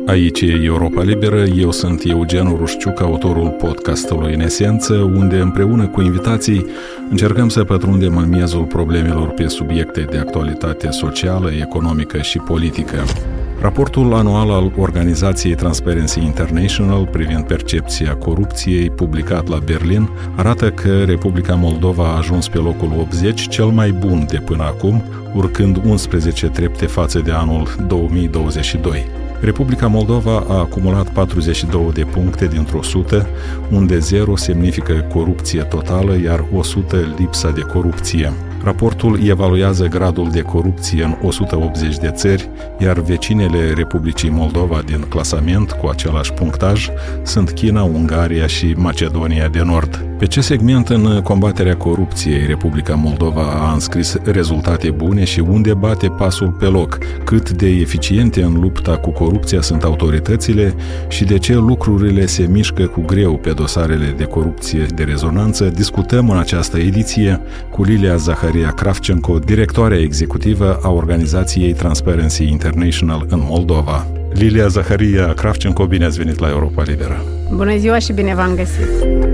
Aici e Europa Liberă, eu sunt Eugen Rușciuc, autorul podcastului În Esență, unde împreună cu invitații încercăm să pătrundem în miezul problemelor pe subiecte de actualitate socială, economică și politică. Raportul anual al organizației Transparency International privind percepția corupției, publicat la Berlin, arată că Republica Moldova a ajuns pe locul 80, cel mai bun de până acum, urcând 11 trepte față de anul 2022. Republica Moldova a acumulat 42 de puncte dintr-o 100, unde 0 semnifică corupție totală, iar 100 lipsa de corupție. Raportul evaluează gradul de corupție în 180 de țări, iar vecinele Republicii Moldova din clasament cu același punctaj sunt China, Ungaria și Macedonia de Nord. Pe ce segment în combaterea corupției Republica Moldova a înscris rezultate bune și unde bate pasul pe loc? Cât de eficiente în lupta cu corupția sunt autoritățile și de ce lucrurile se mișcă cu greu pe dosarele de corupție de rezonanță? Discutăm în această ediție cu Lilia Zaharia Kravchenko, directoarea executivă a organizației Transparency International în Moldova. Lilia Zaharia Kravchenko, bine ați venit la Europa Liberă! Bună ziua și bine v-am găsit!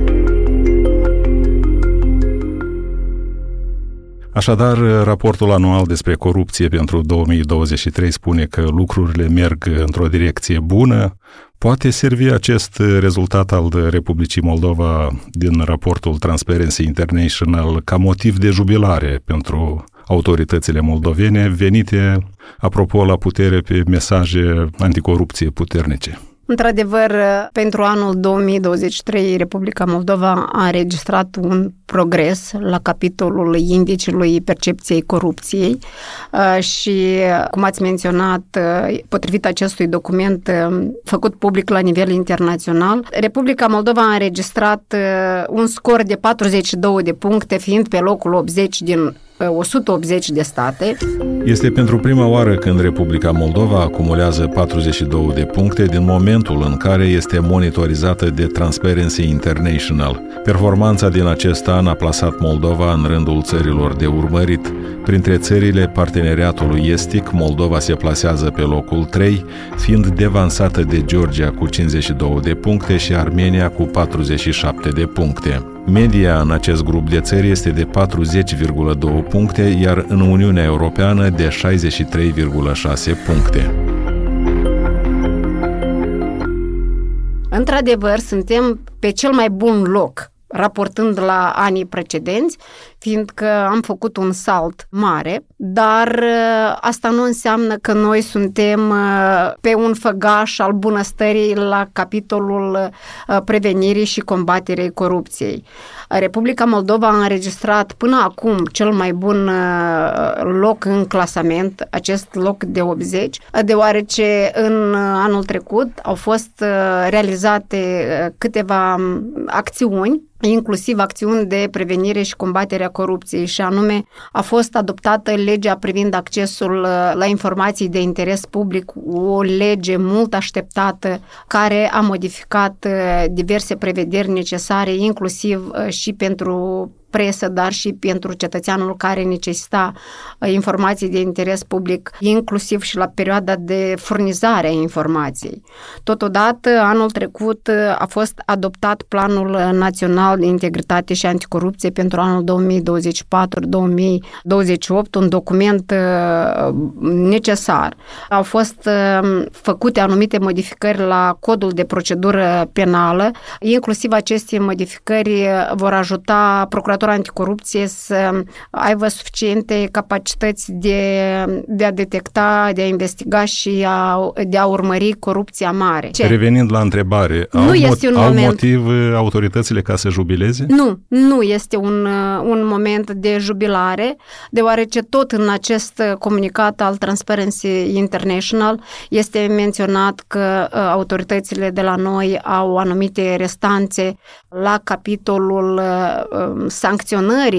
Așadar, raportul anual despre corupție pentru 2023 spune că lucrurile merg într-o direcție bună. Poate servi acest rezultat al Republicii Moldova din raportul Transparency International ca motiv de jubilare pentru autoritățile moldovene venite, apropo, la putere pe mesaje anticorupție puternice? Într-adevăr, pentru anul 2023, Republica Moldova a înregistrat un progres la capitolul indicului percepției corupției și, cum ați menționat, potrivit acestui document făcut public la nivel internațional, Republica Moldova a înregistrat un scor de 42 de puncte, fiind pe locul 80 din 180 de state. Este pentru prima oară când Republica Moldova acumulează 42 de puncte din momentul în care este monitorizată de Transparency International. Performanța din acest an a plasat Moldova în rândul țărilor de urmărit. Printre țările parteneriatului estic, Moldova se plasează pe locul 3, fiind devansată de Georgia cu 52 de puncte și Armenia cu 47 de puncte. Media în acest grup de țări este de 40,2 puncte, iar în Uniunea Europeană de 63,6 puncte. Într-adevăr, suntem pe cel mai bun loc, raportând la anii precedenți, fiindcă am făcut un salt mare, dar asta nu înseamnă că noi suntem pe un făgaș al bunăstării la capitolul prevenirii și combaterei corupției. Republica Moldova a înregistrat până acum cel mai bun loc în clasament, acest loc de 80, deoarece în anul trecut au fost realizate câteva acțiuni, inclusiv acțiuni de prevenire și combaterea corupției, și anume a fost adoptată legea privind accesul la informații de interes public, o lege mult așteptată care a modificat diverse prevederi necesare, inclusiv și pentru presă, dar și pentru cetățeanul care necesita informații de interes public, inclusiv și la perioada de furnizare a informației. Totodată, anul trecut a fost adoptat Planul Național de Integritate și Anticorupție pentru anul 2024-2028, un document necesar. Au fost făcute anumite modificări la codul de procedură penală, inclusiv aceste modificări vor ajuta procuratorul anticorupție să aibă suficiente capacități de a detecta, de a investiga și de a urmări corupția mare. Revenind la întrebare, au motiv autoritățile ca să jubileze? Nu este un moment de jubilare, deoarece tot în acest comunicat al Transparency International este menționat că autoritățile de la noi au anumite restanțe la capitolul sancționării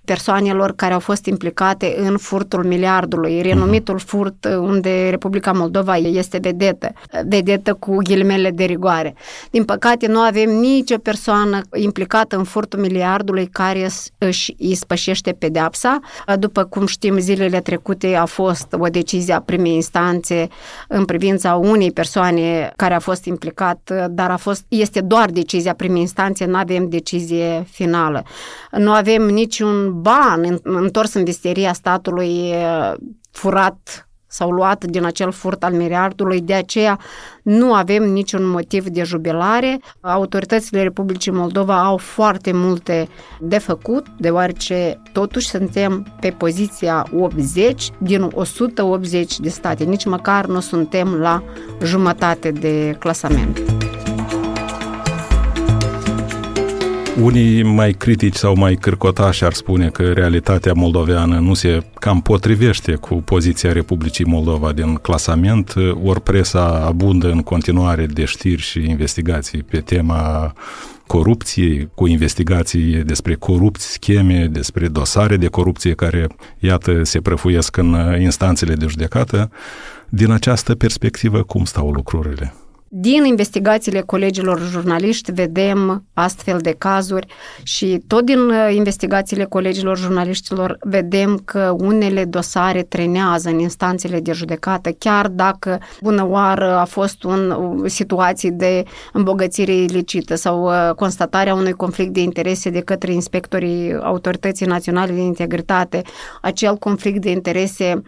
persoanelor care au fost implicate în furtul miliardului, renumitul furt unde Republica Moldova este vedetă cu ghilimele de rigoare. Din păcate, nu avem nicio persoană implicată în furtul miliardului care își ispășește pedeapsa. După cum știm, zilele trecute a fost o decizie a primei instanțe în privința unei persoane care a fost implicat, dar este doar decizia primei instanțe, nu avem decizie finală. Nu avem niciun ban întors în visteria statului furat sau luat din acel furt al miliardului, de aceea nu avem niciun motiv de jubilare. Autoritățile Republicii Moldova au foarte multe de făcut, deoarece totuși suntem pe poziția 80 din 180 de state, nici măcar nu suntem la jumătate de clasament. Unii mai critici sau mai cârcotași ar spune că realitatea moldoveană nu se cam potrivește cu poziția Republicii Moldova din clasament, ori presa abundă în continuare de știri și investigații pe tema corupției, cu investigații despre corupți, scheme, despre dosare de corupție care, iată, se prăfuiesc în instanțele de judecată. Din această perspectivă, cum stau lucrurile? Din investigațiile colegilor jurnaliști vedem astfel de cazuri și tot din investigațiile colegilor jurnaliștilor vedem că unele dosare trenează în instanțele de judecată, chiar dacă bună oară a fost situații de îmbogățire ilicită sau constatarea unui conflict de interese de către inspectorii Autorității Naționale de Integritate, acel conflict de interese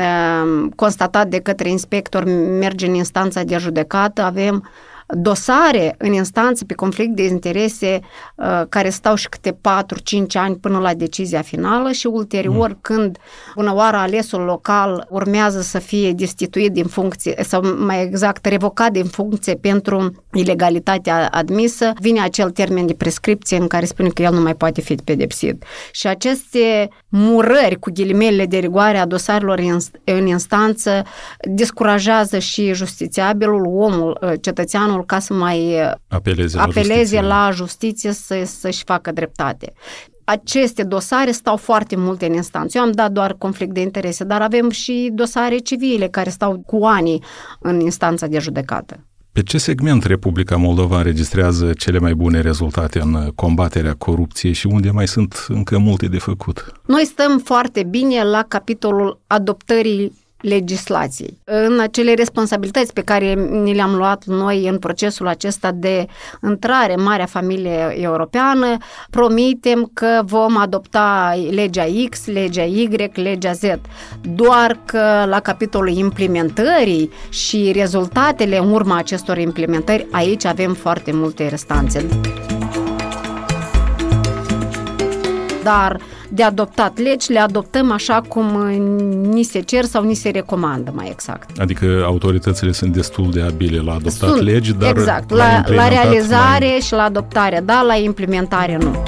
constatat de către inspector merge în instanța de judecată, avem dosare în instanță pe conflict de interese care stau și câte 4-5 ani până la decizia finală și ulterior când bună oară alesul local urmează să fie destituit din funcție sau mai exact revocat din funcție pentru ilegalitatea admisă, vine acel termen de prescripție în care spune că el nu mai poate fi pedepsit. Și aceste murări cu ghilimele de rigoare a dosarelor în instanță descurajează și justițiabilul, omul, cetățeanul ca să mai apeleze la justiție să-și facă dreptate. Aceste dosare stau foarte multe în instanță. Eu am dat doar conflict de interese, dar avem și dosare civile care stau cu ani în instanța de judecată. Pe ce segment Republica Moldova înregistrează cele mai bune rezultate în combaterea corupției și unde mai sunt încă multe de făcut? Noi stăm foarte bine la capitolul adoptării legislației. În acele responsabilități pe care ni le-am luat noi în procesul acesta de intrare în marea familie europeană, promitem că vom adopta legea X, legea Y, legea Z. Doar că la capitolul implementării și rezultatele în urma acestor implementări, aici avem foarte multe restanțe. Dar de adoptat legi, le adoptăm așa cum ni se cer sau ni se recomandă, mai exact. Adică autoritățile sunt destul de abile la adoptat legi, dar exact, la realizare și la adoptare, da, la implementare nu.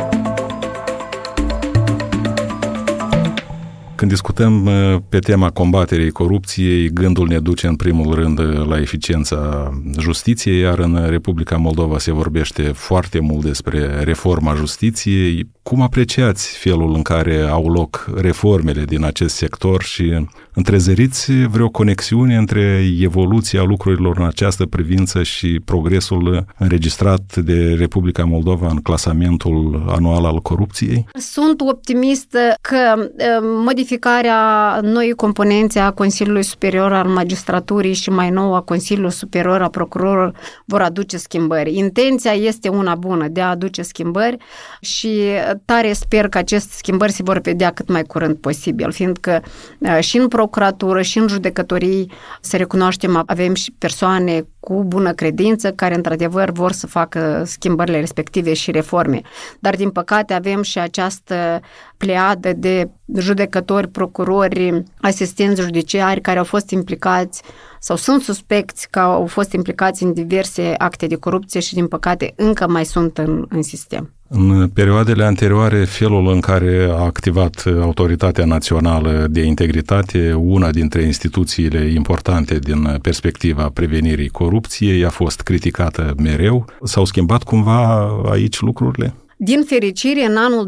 Când discutăm pe tema combaterii corupției, gândul ne duce în primul rând la eficiența justiției, iar în Republica Moldova se vorbește foarte mult despre reforma justiției. Cum apreciați felul în care au loc reformele din acest sector și întrezăriți vreo conexiune între evoluția lucrurilor în această privință și progresul înregistrat de Republica Moldova în clasamentul anual al corupției? Sunt optimistă că modificarea noii componențe a Consiliului Superior al Magistraturii și mai nou a Consiliului Superior al Procurorilor vor aduce schimbări. Intenția este una bună de a aduce schimbări și tare sper că aceste schimbări se vor vedea cât mai curând posibil, fiindcă și în procuratură și în judecătorii, să recunoaștem, avem și persoane cu bună credință care într-adevăr vor să facă schimbările respective și reforme. Dar din păcate avem și această pleiadă de judecători, procurori, asistenți judiciari care au fost implicați sau sunt suspecți că au fost implicați în diverse acte de corupție și din păcate încă mai sunt în sistem. În perioadele anterioare, felul în care a activat Autoritatea Națională de Integritate, una dintre instituțiile importante din perspectiva prevenirii corupției, a fost criticată mereu. S-au schimbat cumva aici lucrurile? Din fericire, în anul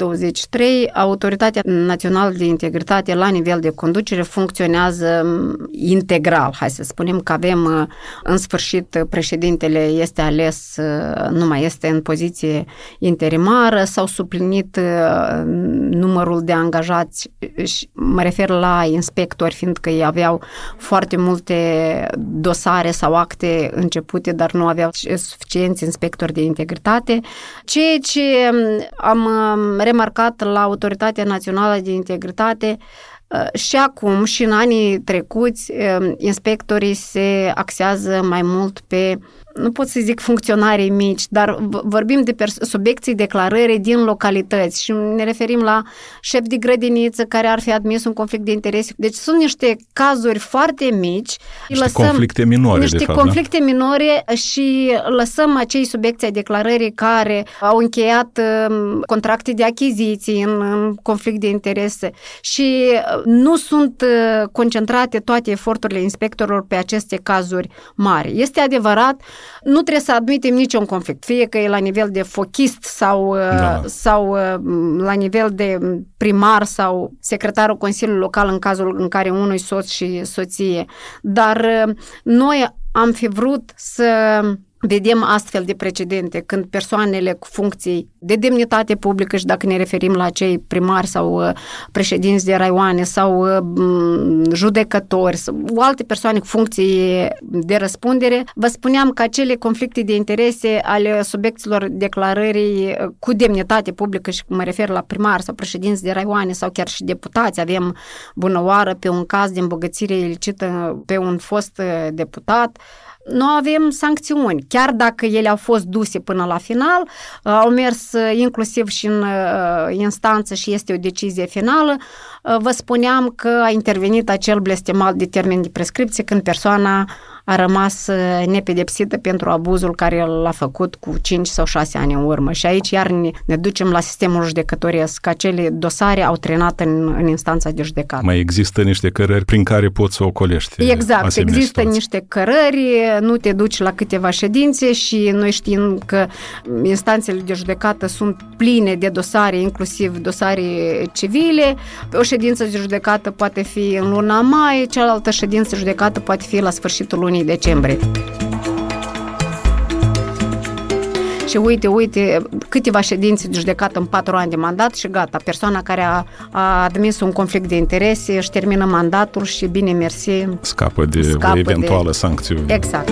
2023, Autoritatea Națională de Integritate la nivel de conducere funcționează integral. Hai să spunem că avem, în sfârșit, președintele este ales, nu mai este în poziție interimară, s-au suplinit numărul de angajați, mă refer la inspectori, fiindcă ei aveau foarte multe dosare sau acte începute, dar nu aveau suficienți inspectori de integritate. Ceea ce am remarcat la Autoritatea Națională de Integritate și acum și în anii trecuți, inspectorii se axează mai mult pe, nu pot să zic funcționarii mici, dar vorbim de subiecții declarării din localități și ne referim la șef de grădiniță care ar fi admis un conflict de interese. Deci sunt niște cazuri foarte mici. Conflicte minore, de fapt, conflicte minore și lăsăm acei subiecți ai declarării care au încheiat contracte de achiziții în conflict de interese și nu sunt concentrate toate eforturile inspectorilor pe aceste cazuri mari. Este adevărat, nu trebuie să admitem niciun conflict, fie că e la nivel de fochist sau la nivel de primar sau secretarul Consiliului Local în cazul în care unui soț și soție. Dar noi am fi vrut să vedem astfel de precedente când persoanele cu funcții de demnitate publică și dacă ne referim la cei primari sau președinți de raioane sau judecători sau alte persoane cu funcții de răspundere, vă spuneam că acele conflicte de interese ale subiecților declarării cu demnitate publică și mă refer la primari sau președinți de raioane sau chiar și deputați, avem bună oară pe un caz de îmbogățire ilicită pe un fost deputat, nu avem sancțiuni. Chiar dacă ele au fost duse până la final, au mers inclusiv și în instanță și este o decizie finală, vă spuneam că a intervenit acel blestemat de termen de prescripție când persoana a rămas nepedepsită pentru abuzul care l-a făcut cu 5 sau 6 ani în urmă. Și aici iar ne ducem la sistemul judecătoresc, că acele dosare au trenat în instanța de judecată. Mai există niște cărări prin care poți să ocolești. Exact, există niște cărări, nu te duci la câteva ședințe și noi știm că instanțele de judecată sunt pline de dosare, inclusiv dosare civile. O ședință de judecată poate fi în luna mai, cealaltă ședință de judecată poate fi la sfârșitul lunii decembrie. Și uite, câteva ședințe de judecată în 4 ani de mandat și gata, persoana care a admis un conflict de interese își termină mandatul și bine mersi. Scapă de o eventuală sancțiune. Exact.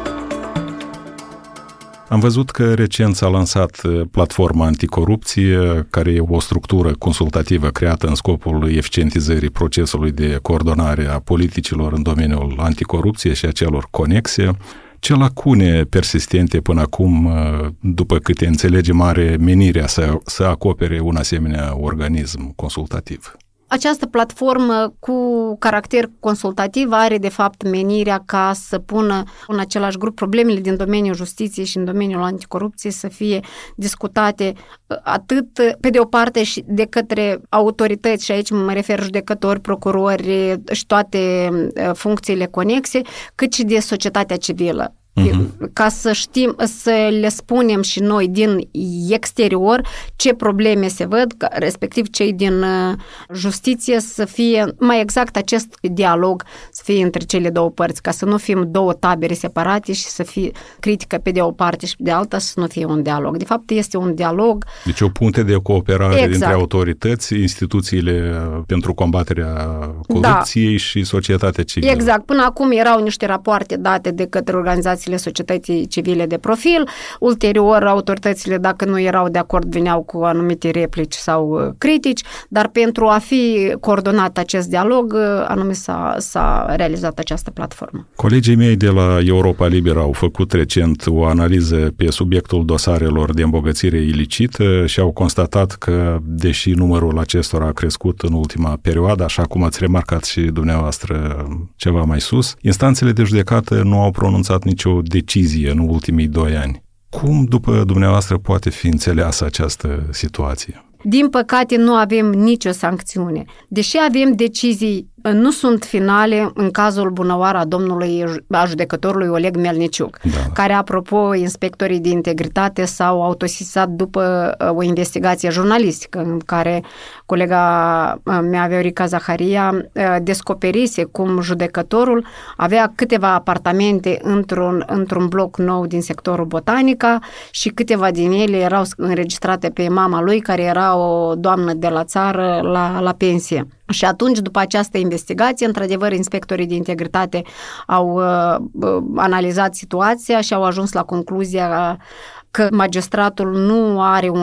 Am văzut că recent s-a lansat platforma anticorupție, care e o structură consultativă creată în scopul eficientizării procesului de coordonare a politicilor în domeniul anticorupție și a celor conexe. Ce lacune persistente până acum, după câte înțelegem, are menirea să acopere un asemenea organism consultativ? Această platformă cu caracter consultativ are de fapt menirea ca să pună în același grup problemele din domeniul justiției și în domeniul anticorupției să fie discutate atât pe de o parte și de către autorități, și aici mă refer judecători, procurori și toate funcțiile conexe, cât și de societatea civilă. Ca să știm, să le spunem și noi din exterior ce probleme se văd, respectiv cei din justiție să fie, mai exact acest dialog să fie între cele două părți, ca să nu fim două tabere separate și să fie critică pe de o parte și pe de alta, să nu fie un dialog. De fapt, este un dialog. Deci o punte de cooperare dintre autorități, instituțiile pentru combaterea corupției și societatea civilă. Exact. Până acum erau niște rapoarte date de către organizații societății civile de profil. Ulterior, autoritățile, dacă nu erau de acord, veneau cu anumite replici sau critici, dar pentru a fi coordonat acest dialog, anume s-a realizat această platformă. Colegii mei de la Europa Liberă au făcut recent o analiză pe subiectul dosarelor de îmbogățire ilicită și au constatat că, deși numărul acestora a crescut în ultima perioadă, așa cum ați remarcat și dumneavoastră ceva mai sus, instanțele de judecată nu au pronunțat nicio decizie în ultimii 2 ani. Cum, după dumneavoastră, poate fi înțeleasă această situație? Din păcate, nu avem nicio sancțiune. Deși avem decizii nu sunt finale în cazul Bunăoară a judecătorului Oleg Melniciuc, care, apropo, inspectorii de integritate s-au autosesizat după o investigație jurnalistică în care colega mea, Viorica Zaharia, descoperise cum judecătorul avea câteva apartamente într-un bloc nou din sectorul Botanica și câteva din ele erau înregistrate pe mama lui, care era o doamnă de la țară la pensie. Și atunci, după această investigație, într-adevăr, inspectorii de integritate au analizat situația și au ajuns la concluzia că magistratul nu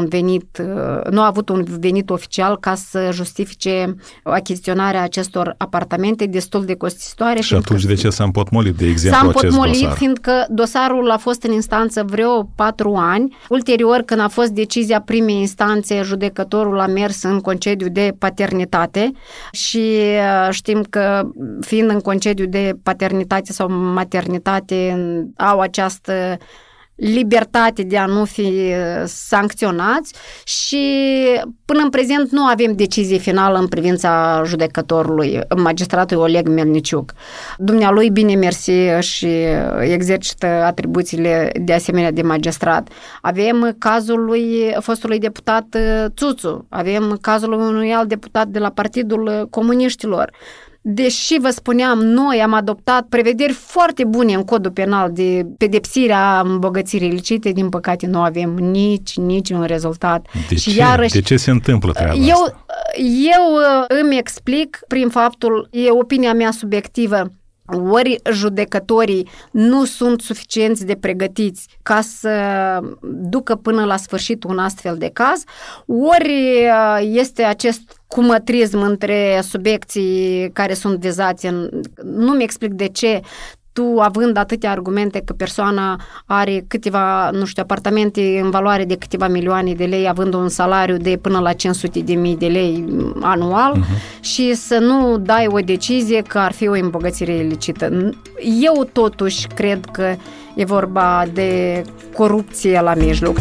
a avut un venit oficial ca să justifice achiziționarea acestor apartamente destul de costisitoare. Și atunci de ce s-a împotmolit, de exemplu, acest dosar? S-a împotmolit fiindcă dosarul a fost în instanță vreo 4 ani. Ulterior, când a fost decizia primei instanțe, judecătorul a mers în concediu de paternitate și știm că, fiind în concediu de paternitate sau maternitate, au această libertate de a nu fi sancționați și până în prezent nu avem decizie finală în privința judecătorului, magistratului Oleg Melniciuc. Dumnealui, bine mersi, și exercită atribuțiile de asemenea de magistrat. Avem cazul fostului deputat Țuțu, avem cazul unui alt deputat de la Partidul Comuniștilor. Deși, vă spuneam, noi am adoptat prevederi foarte bune în codul penal de pedepsirea îmbogățirii ilicite, din păcate nu avem nici un rezultat. De ce se întâmplă treaba asta? Eu îmi explic prin faptul, e opinia mea subiectivă, ori judecătorii nu sunt suficienți de pregătiți ca să ducă până la sfârșit un astfel de caz, ori este acest cumătrism între subiecții care sunt vizați. Nu-mi explic de ce tu, având atâtea argumente că persoana are câteva, apartamente în valoare de câteva milioane de lei, având un salariu de până la 500.000 de lei anual, și să nu dai o decizie că ar fi o îmbogățire ilicită. Eu totuși cred că e vorba de corupție la mijloc.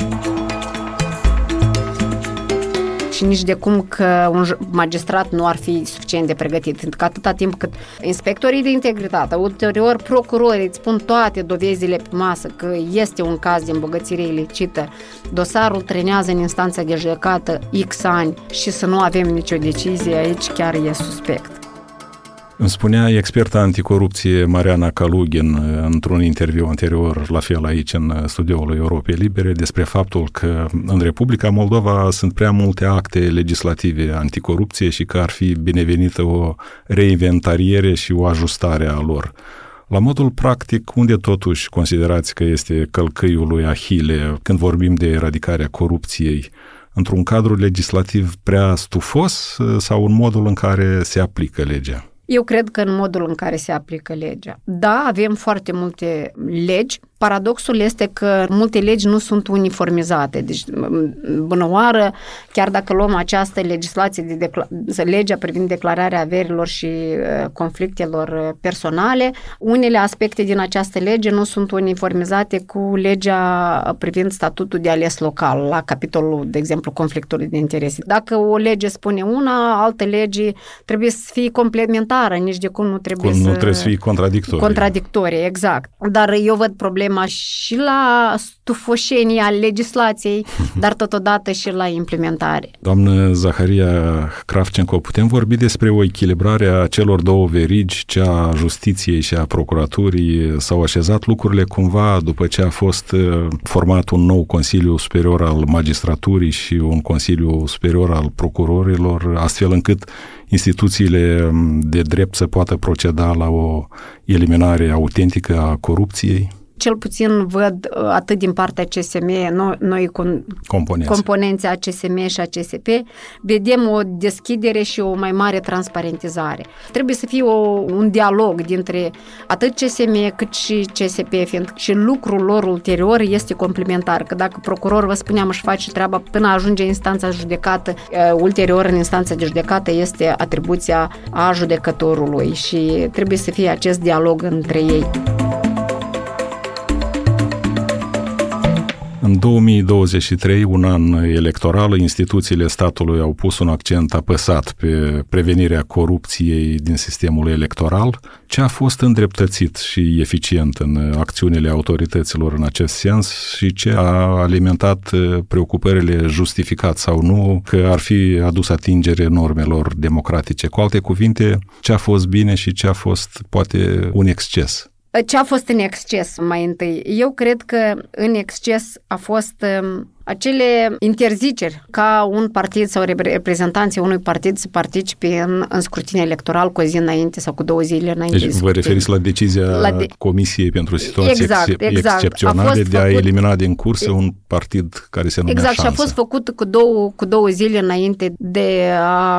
Și nici de cum că un magistrat nu ar fi suficient de pregătit, pentru că atâta timp cât inspectorii de integritate, ulterior procurorii îți pun toate dovezile pe masă că este un caz de îmbogățire ilicită, dosarul trenează în instanța de judecată X ani și să nu avem nicio decizie, aici chiar e suspect. Îmi spunea experta anticorupție Mariana Kalugin într-un interviu anterior, la fel aici în studioul Europei Libere, despre faptul că în Republica Moldova sunt prea multe acte legislative anticorupție și că ar fi binevenită o reinventariere și o ajustare a lor. La modul practic, unde totuși considerați că este călcâiul lui Ahile când vorbim de eradicarea corupției? Într-un cadru legislativ prea stufos sau în modul în care se aplică legea? Eu cred că în modul în care se aplică legea. Da, avem foarte multe legi. Paradoxul este că multe legi nu sunt uniformizate. Deci, Bunăoară, chiar dacă luăm această legislație, legea privind declararea averilor și conflictelor personale, unele aspecte din această lege nu sunt uniformizate cu legea privind statutul de ales local, la capitolul, de exemplu, conflictului de interese. Dacă o lege spune una, altă lege trebuie să fie complementară, nici de cum nu trebuie să fie contradictorie, exact. Dar eu văd problema și la stufoșenia legislației, dar totodată și la implementare. Doamnă Zaharia Kravchenko, putem vorbi despre o echilibrare a celor două verigi, cea a justiției și a procuraturii? S-au așezat lucrurile cumva după ce a fost format un nou Consiliu Superior al Magistraturii și un Consiliu Superior al Procurorilor, astfel încât instituțiile de drept să poată proceda la o eliminare autentică a corupției? Cel puțin văd atât din partea CSM, noi componenții a CSM și a CSP, vedem o deschidere și o mai mare transparentizare. Trebuie să fie un dialog dintre atât CSM cât și CSP, fiindcă și lucrul lor ulterior este complementar, că dacă procurorul, vă spuneam, își face treaba până ajunge în instanța judecată, ulterior în instanța de judecată este atribuția a judecătorului și trebuie să fie acest dialog între ei. În 2023, un an electoral, instituțiile statului au pus un accent apăsat pe prevenirea corupției din sistemul electoral. Ce a fost îndreptățit și eficient în acțiunile autorităților în acest sens și ce a alimentat preocupările, justificat sau nu, că ar fi adus atingere normelor democratice? Cu alte cuvinte, ce a fost bine și ce a fost poate un exces? Ce a fost în exces mai întâi? Eu cred că în exces a fost acele interziceri ca un partid sau reprezentanții unui partid să participe în scrutin electoral cu o zi înainte sau cu 2 zile înainte. Deci vă referiți la decizia Comisiei pentru situații excepționale de a elimina din cursă un partid care se numea Șansă. Și a fost făcut cu 2 zile înainte de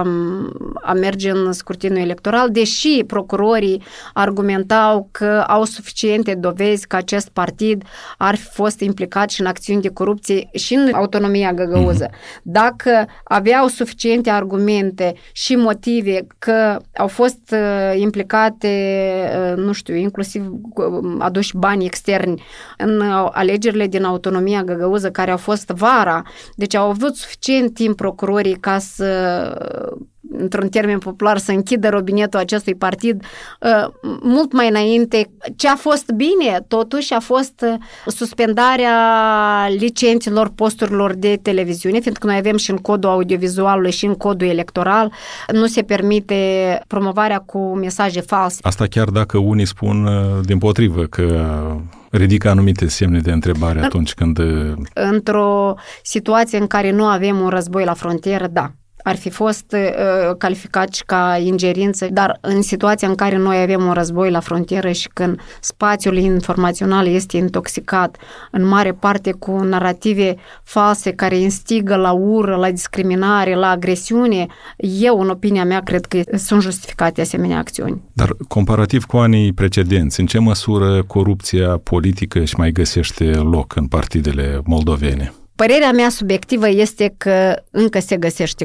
a merge în scrutinul electoral, deși procurorii argumentau că au suficiente dovezi că acest partid ar fi fost implicat și în acțiuni de corupție și în autonomia găgăuză. Dacă aveau suficiente argumente și motive că au fost implicate, nu știu, inclusiv aduși bani externi în alegerile din autonomia găgăuză care au fost vara, deci au avut suficient timp procurorii ca să, într-un termen popular, să închidă robinetul acestui partid mult mai înainte. Ce a fost bine, totuși, a fost suspendarea licențelor posturilor de televiziune, fiindcă noi avem și în codul audiovizualului și în codul electoral, nu se permite promovarea cu mesaje false. Asta chiar dacă unii spun dimpotrivă că ridică anumite semne de întrebare atunci când... Într-o situație în care nu avem un război la frontieră, da, ar fi fost calificat și ca ingerință, dar în situația în care noi avem un război la frontieră și când spațiul informațional este intoxicat în mare parte cu narative false care instigă la ură, la discriminare, la agresiune, eu, în opinia mea, cred că sunt justificate asemenea acțiuni. Dar comparativ cu anii precedenți, în ce măsură corupția politică își mai găsește loc în partidele moldovene? Părerea mea subiectivă este că încă se găsește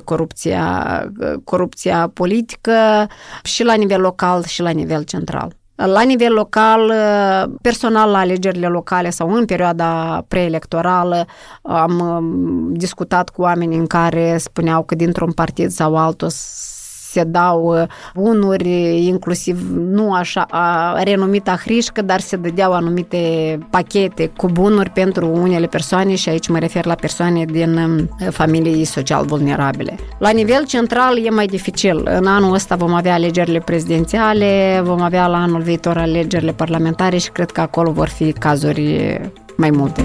corupția politică și la nivel local și la nivel central. La nivel local, personal la alegerile locale sau în perioada preelectorală, am discutat cu oameni în care spuneau că dintr-un partid sau altul se dau bunuri, inclusiv nu așa renumita hrișcă, dar se dădeau anumite pachete cu bunuri pentru unele persoane și aici mă refer la persoane din familii social vulnerabile. La nivel central e mai dificil. În anul ăsta vom avea alegerile prezidențiale, vom avea la anul viitor alegerile parlamentare și cred că acolo vor fi cazuri mai multe.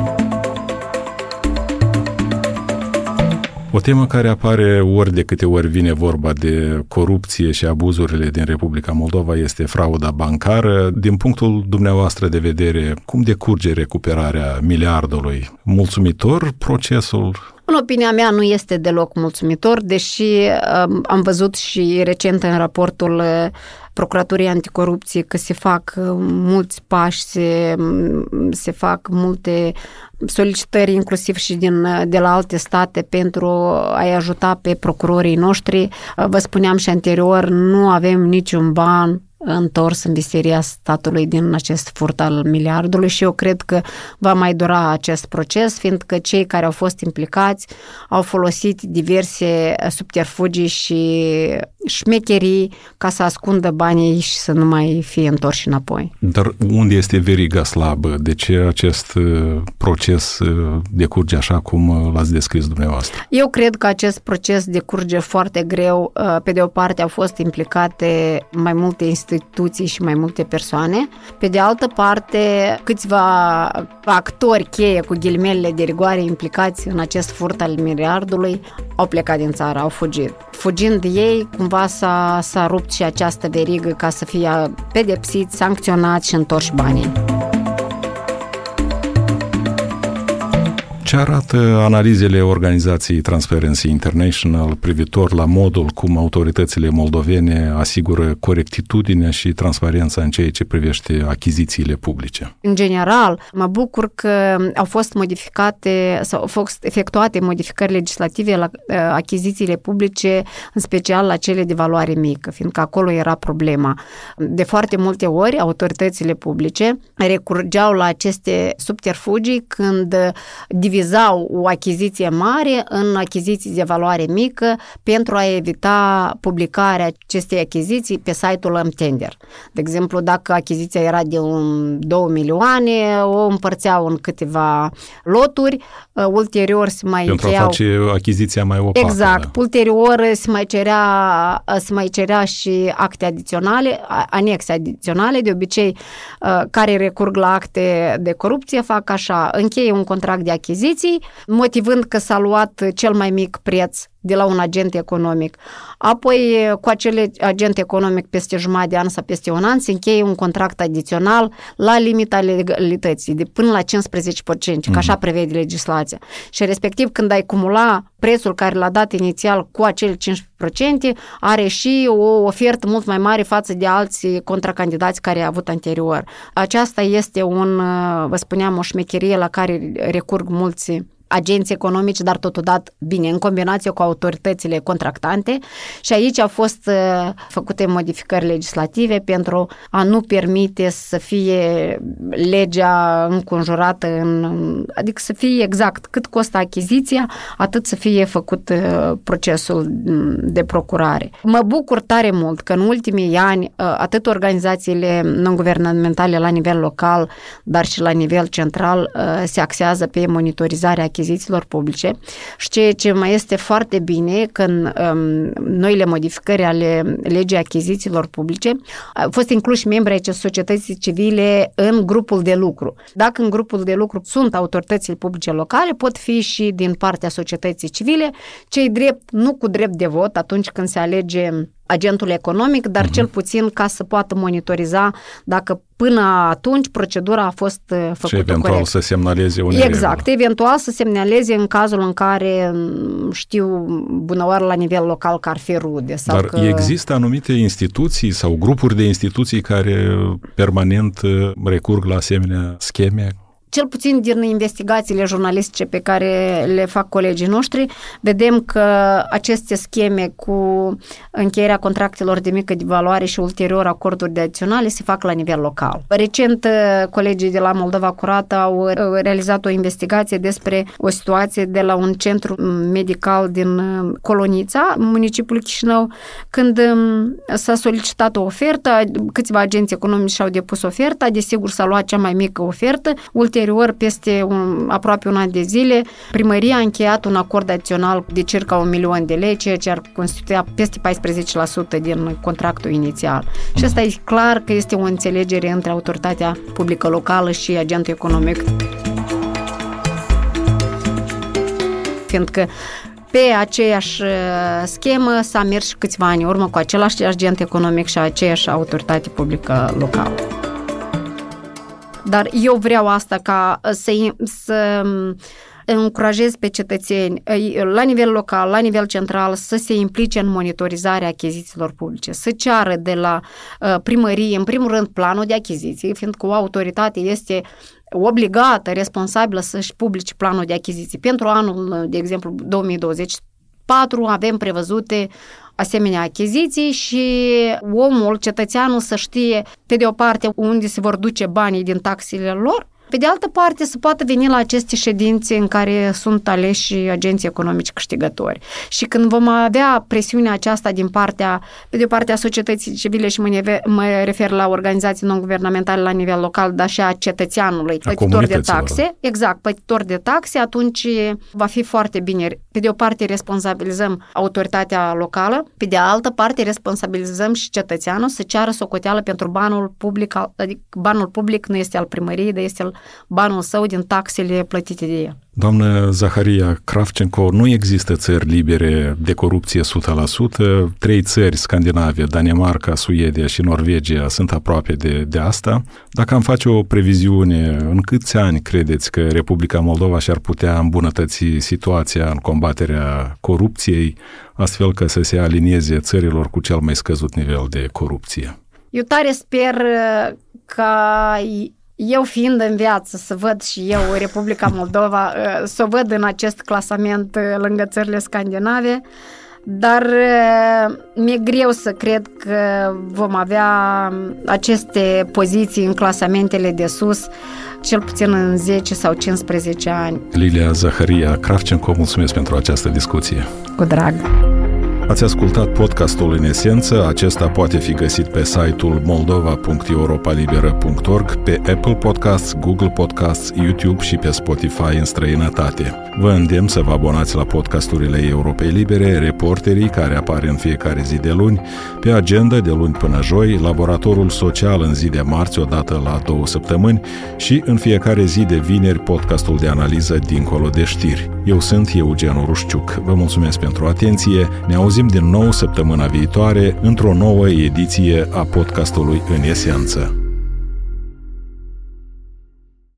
O temă care apare ori de câte ori vine vorba de corupție și abuzurile din Republica Moldova este frauda bancară. Din punctul dumneavoastră de vedere, cum decurge recuperarea miliardului? Mulțumitor procesul? În opinia mea nu este deloc mulțumitor, deși am văzut și recent în raportul Procuraturii Anticorupție că se fac mulți pași, se fac multe solicitări inclusiv și de la alte state pentru a-i ajuta pe procurorii noștri. Vă spuneam și anterior, nu avem niciun ban întors în biseria statului din acest furt al miliardului și eu cred că va mai dura acest proces, fiindcă cei care au fost implicați au folosit diverse subterfugii și șmecherii ca să ascundă banii și să nu mai fie întorși înapoi. Dar unde este veriga slabă? De ce acest proces decurge așa cum l-ați descris dumneavoastră? Eu cred că acest proces decurge foarte greu. Pe de o parte au fost implicate mai multe instituții și mai multe persoane. Pe de altă parte, câțiva actori cheie cu ghilimele de rigoare implicați în acest furt al miliardului au plecat din țară, au fugit. Fugind ei, cumva s-a rupt și această verigă ca să fie pedepsiți, sancționați și întorși banii. Ce arată analizele organizației Transparency International privitor la modul cum autoritățile moldovene asigură corectitudinea și transparența în ceea ce privește achizițiile publice? În general, mă bucur că au fost modificate sau au fost efectuate modificări legislative la achizițiile publice, în special la cele de valoare mică, fiindcă acolo era problema. De foarte multe ori, autoritățile publice recurgeau la aceste subterfugii când divizau o achiziție mare în achiziții de valoare mică pentru a evita publicarea acestei achiziții pe site-ul mTender. De exemplu, dacă achiziția era de 2 milioane, o împărțeau în câteva loturi, ulterior se mai pentru a face achiziția mai opacă. Exact. Da. Ulterior se mai cerea și acte adiționale, anexe adiționale, de obicei care recurg la acte de corupție fac așa, încheie un contract de achiziții, motivând că s-a luat cel mai mic preț de la un agent economic. Apoi, cu acel agent economic peste jumătate de an sau peste un an, se încheie un contract adițional la limita legalității, de până la 15%, că așa prevede legislația. Și respectiv, când ai cumula prețul care l-a dat inițial cu acele 15%, are și o ofertă mult mai mare față de alți contracandidați care a avut anterior. Aceasta este vă spuneam, o șmecherie la care recurg mulți agenți economici, dar totodată, bine, în combinație cu autoritățile contractante, și aici au fost făcute modificări legislative pentru a nu permite să fie legea înconjurată, adică să fie exact cât costă achiziția, atât să fie făcut procesul de procurare. Mă bucur tare mult că în ultimii ani atât organizațiile non-guvernamentale la nivel local, dar și la nivel central se axează pe monitorizarea achizițiilor publice și ceea ce mai este foarte bine că în noile modificări ale legii achizițiilor publice au fost incluși membri ai societății civile în grupul de lucru. Dacă în grupul de lucru sunt autoritățile publice locale, pot fi și din partea societății civile, cei drept, nu cu drept de vot atunci când se alege agentul economic, dar cel puțin ca să poată monitoriza dacă până atunci procedura a fost făcută și eventual corect. Să semnaleze unele Exact, reguli. eventual să semnaleze în cazul în care știu bunăoară la nivel local că ar fi rude. Sau Dar că există anumite instituții sau grupuri de instituții care permanent recurg la asemenea scheme? Cel puțin din investigațiile jurnalistice pe care le fac colegii noștri, vedem că aceste scheme cu încheierea contractelor de mică valoare și ulterior acorduri de adiționale se fac la nivel local. Recent, colegii de la Moldova Curată au realizat o investigație despre o situație de la un centru medical din Colonița, municipiul Chișinău, când s-a solicitat o ofertă, câțiva agenți economici și-au depus oferta, desigur s-a luat cea mai mică ofertă, ulterior, peste aproape un an de zile, primăria a încheiat un acord adițional de circa 1 milion de lei, ceea ce ar constituia peste 14% din contractul inițial. Și asta e clar că este o înțelegere între autoritatea publică locală și agentul economic. Fiindcă pe aceeași schemă s-a mers și câțiva ani în urmă cu același agent economic și aceeași autoritate publică locală. Dar eu vreau asta ca să încurajez pe cetățeni la nivel local, la nivel central să se implice în monitorizarea achizițiilor publice, să ceară de la primărie, în primul rând, planul de achiziții, fiindcă o autoritate este obligată, responsabilă să-și publice planul de achiziții. Pentru anul, de exemplu, 2024 avem prevăzute asemenea achiziții și omul, cetățeanul să știe pe de o parte unde se vor duce banii din taxele lor, pe de altă parte să poată veni la aceste ședințe în care sunt aleși agenții economici câștigători. Și când vom avea presiunea aceasta din partea, pe de o parte a societății civile și mă refer la organizații non-guvernamentale la nivel local, dar și a cetățeanului, plătitor de taxe, exact, plătitor de taxe, atunci va fi foarte bine. Pe de o parte responsabilizăm autoritatea locală, pe de altă parte responsabilizăm și cetățeanul să ceară socoteală pentru banul public, adică banul public nu este al primăriei, dar este al banul său din taxele plătite de el. Doamnă Zaharia Kravchenko, nu există țări libere de corupție 100%. 3 țări scandinave, Danemarca, Suedia și Norvegia, sunt aproape de asta. Dacă am face o previziune, în câți ani credeți că Republica Moldova și-ar putea îmbunătăți situația în combaterea corupției, astfel că să se alinieze țărilor cu cel mai scăzut nivel de corupție? Eu tare sper ca eu fiind în viață să văd și eu Republica Moldova, să o văd în acest clasament lângă țările scandinave, dar mi-e greu să cred că vom avea aceste poziții în clasamentele de sus, cel puțin în 10 sau 15 ani. Lilia Zaharia Kravchenko, mulțumesc pentru această discuție. Cu drag! Ați ascultat podcastul În Esență. Acesta poate fi găsit pe site-ul moldova.europalibera.org, pe Apple Podcasts, Google Podcasts, YouTube și pe Spotify în străinătate. Vă îndemn să vă abonați la podcasturile Europei Libere, Reporterii, care apar în fiecare zi de luni, pe agenda de luni până joi, Laboratorul Social în zi de marți, odată la 2 săptămâni, și în fiecare zi de vineri, podcastul de analiză Dincolo de știri. Eu sunt Eugen Rușciuc. Vă mulțumesc pentru atenție. Ne auzim din nou săptămâna viitoare într-o nouă ediție a podcastului În Esență.